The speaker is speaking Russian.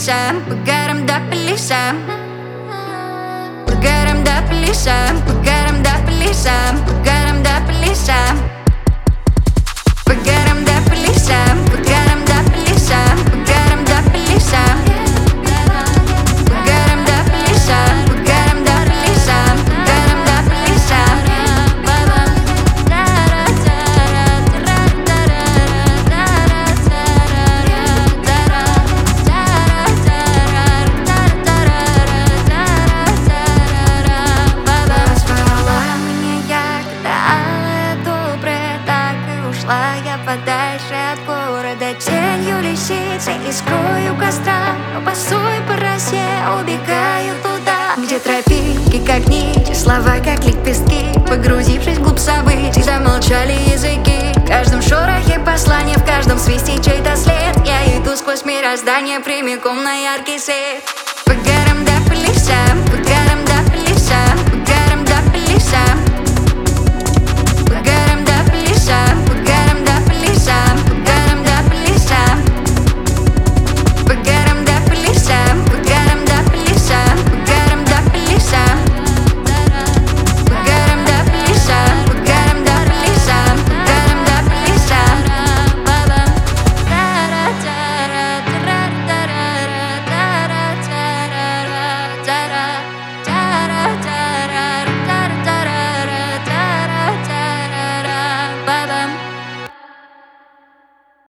лесам, по горам да по лесам, по горам да по лесам, по горам да по лесам, по горам да по лесам, по горам да по лесам, по горам да по лесам, по горам да по лесам, по горам да по лесам, по горам да по лесам, по горам да по лесам. Я подальше от города, тенью лисицы искрою костра, босой по росе убегаю туда, где тропинки как нити, слова как лепестки. Погрузившись вглубь событий, замолчали языки. В каждом шорохе послание, в каждом свисте чей-то след. Я иду сквозь мироздание прямиком на яркий свет. По горам да по лесам, по горам